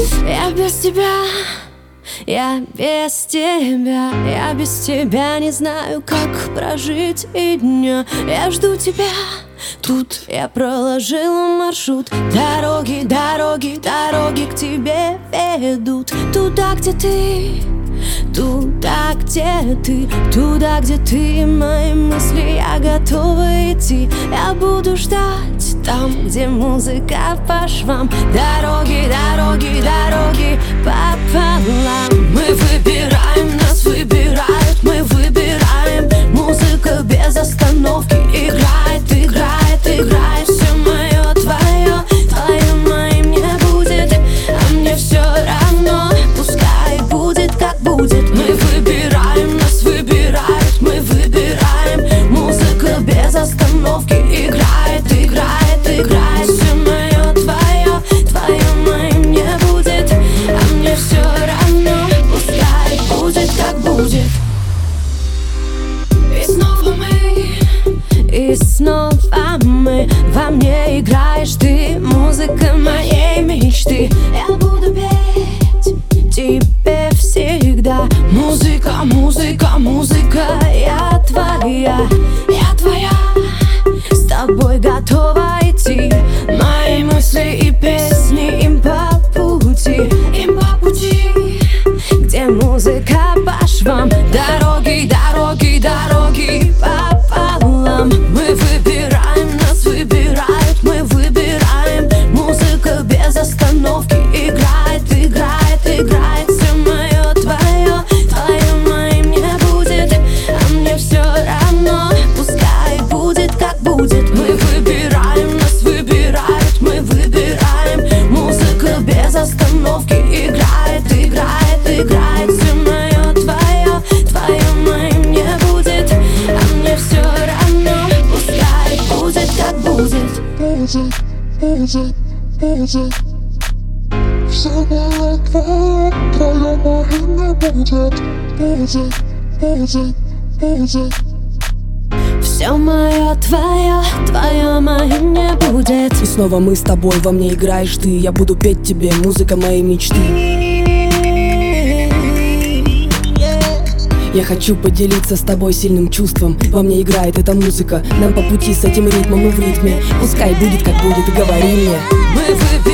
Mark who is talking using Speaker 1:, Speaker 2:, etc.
Speaker 1: Я без тебя, я без тебя, я без тебя не знаю, как прожить и дня. Я жду тебя, тут я проложила маршрут. Дороги, дороги, дороги к тебе ведут. Туда, где ты, туда, где ты, туда, где ты, мои мысли, я готова идти. Я буду ждать там, где музыка по швам. Дороги, дороги, дороги пополам. Мы выбираем, нас выбирают, мы выбираем. Музыка без остановки играет, играет, играет. Все мое, твое, твое моим не будет, а мне все равно. Пускай будет, как будет. Мы выбираем, нас выбирают, мы выбираем. Музыка без остановки играет, играет, играет. Все мое, твое, твое моим не будет, а мне все равно. Пускай будет, как будет. И снова мы, и снова мы. Во мне играешь ты, музыка моей мечты. Я буду петь тебе всегда. Музыка, музыка, музыка, я твоя, я твоя. С тобой готова идти. Мои мысли и песни им по пути, им по пути. Где музыка по швам. Дороги, дороги, дороги пополам. Мы выбираем, нас выбирают, мы выбираем. Музыка без остановки играет, играет, играет. Все мое, твое, твое моим не будет, а мне все равно. Пускай будет, как будет. Мы выбираем, нас выбирают, мы выбираем. Музыка без остановки играет, играет, играет. Все мое, твое, твое моим не будет, а мне все равно. Пускай будет, как будет.
Speaker 2: Будет, будет. Все мое, твое моим не будет. Будет, будет, будет.
Speaker 1: Все мое, твое моим не будет.
Speaker 3: И снова мы с тобой, во мне играешь ты. Я буду петь тебе, музыка моей мечты. Я хочу поделиться с тобой сильным чувством. Во мне играет эта музыка. Нам по пути с этим ритмом и в ритме. Пускай будет, как будет, говори мне.
Speaker 1: Мы выбираем.